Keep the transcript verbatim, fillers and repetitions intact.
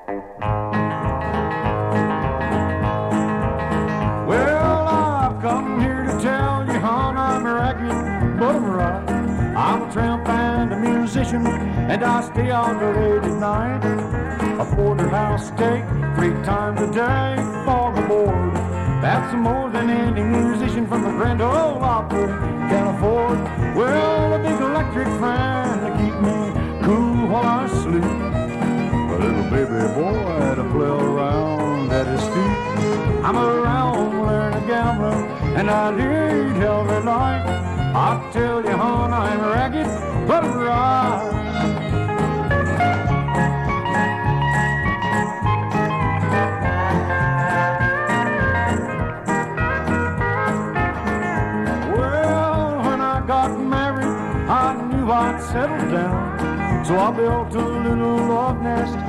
Well, I've come here to tell you, hon, I'm ragged, but I'm right. I'm a tramp and a musician, and I stay out late at night. A porterhouse steak three times a day for the board. That's more than any musician from the Grand Ole Opry can afford. Well, a big electric fan to keep me cool while I sleep. A little baby boy to play around at his feet. I'm around learning gambling, and I lead every night. I tell you, hon, I'm ragged, but I'm right. I knew I'd settle down, so I built a little log nest